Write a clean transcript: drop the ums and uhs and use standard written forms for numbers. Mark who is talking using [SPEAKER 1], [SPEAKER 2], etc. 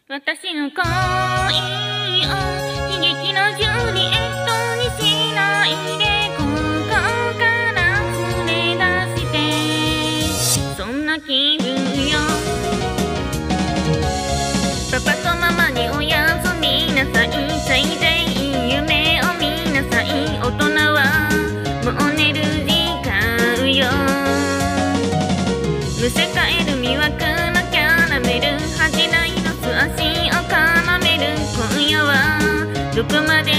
[SPEAKER 1] 私の恋を悲劇のジュリエットにしないで、ここから連れ出して、そんな気分よ。パパとママにおやすみなさい、最善夢を見なさい、大人はもう寝る時間よ。むせ返る魅惑のキャラメル、恥じないの素足を絡める、今夜はどこまで